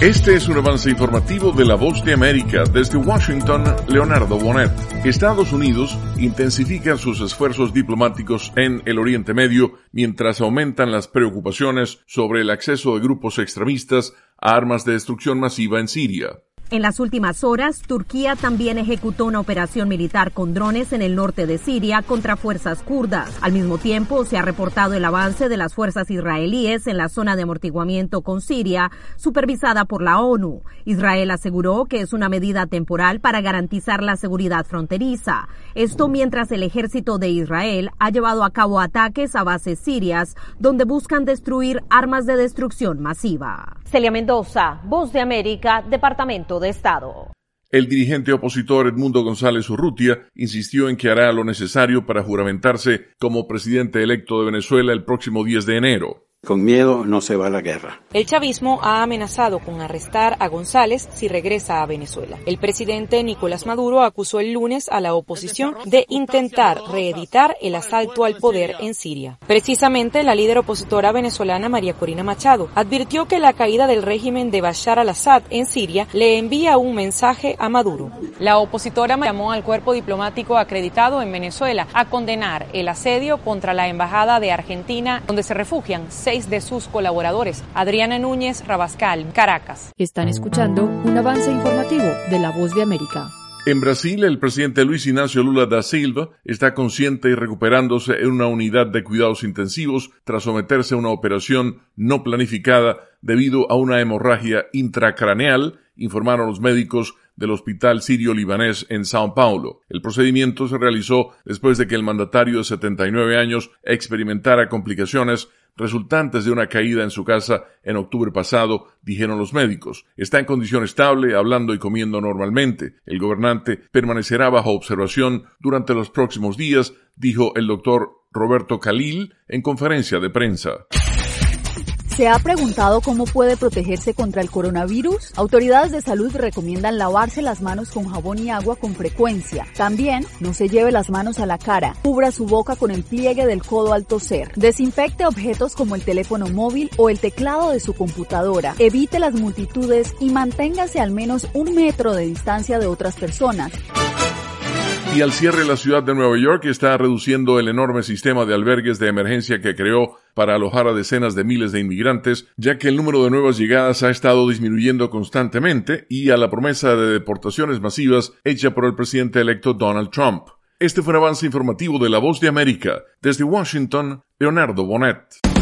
Este es un avance informativo de La Voz de América. Desde Washington, Leonardo Bonet. Estados Unidos intensifica sus esfuerzos diplomáticos en el Oriente Medio mientras aumentan las preocupaciones sobre el acceso de grupos extremistas a armas de destrucción masiva en Siria. En las últimas horas, Turquía también ejecutó una operación militar con drones en el norte de Siria contra fuerzas kurdas. Al mismo tiempo, se ha reportado el avance de las fuerzas israelíes en la zona de amortiguamiento con Siria, supervisada por la ONU. Israel aseguró que es una medida temporal para garantizar la seguridad fronteriza. Esto mientras el ejército de Israel ha llevado a cabo ataques a bases sirias, donde buscan destruir armas de destrucción masiva. Celia Mendoza, Voz de América, Departamento de Estado. El dirigente opositor Edmundo González Urrutia insistió en que hará lo necesario para juramentarse como presidente electo de Venezuela el próximo 10 de enero. Con miedo no se va a la guerra. El chavismo ha amenazado con arrestar a González si regresa a Venezuela. El presidente Nicolás Maduro acusó el lunes a la oposición de intentar reeditar el asalto al poder en Siria. Precisamente, la líder opositora venezolana María Corina Machado advirtió que la caída del régimen de Bashar al-Assad en Siria le envía un mensaje a Maduro. La opositora llamó al cuerpo diplomático acreditado en Venezuela a condenar el asedio contra la embajada de Argentina, donde se refugian 6 de sus colaboradores. Adriana Núñez Rabascal, Caracas. Están escuchando un avance informativo de La Voz de América. En Brasil, el presidente Luis Inácio Lula da Silva está consciente y recuperándose en una unidad de cuidados intensivos tras someterse a una operación no planificada debido a una hemorragia intracraneal, informaron los médicos del Hospital Sirio-Libanés en Sao Paulo. El procedimiento se realizó después de que el mandatario de 79 años experimentara complicaciones resultantes de una caída en su casa en octubre pasado, dijeron los médicos. Está en condición estable, hablando y comiendo normalmente. El gobernante permanecerá bajo observación durante los próximos días, dijo el doctor Roberto Khalil en conferencia de prensa. ¿Se ha preguntado cómo puede protegerse contra el coronavirus? Autoridades de salud recomiendan lavarse las manos con jabón y agua con frecuencia. También, no se lleve las manos a la cara. Cubra su boca con el pliegue del codo al toser. Desinfecte objetos como el teléfono móvil o el teclado de su computadora. Evite las multitudes y manténgase al menos 1 metro de distancia de otras personas. Y al cierre, la ciudad de Nueva York está reduciendo el enorme sistema de albergues de emergencia que creó para alojar a decenas de miles de inmigrantes, ya que el número de nuevas llegadas ha estado disminuyendo constantemente y a la promesa de deportaciones masivas hecha por el presidente electo Donald Trump. Este fue un avance informativo de La Voz de América. Desde Washington, Leonardo Bonet.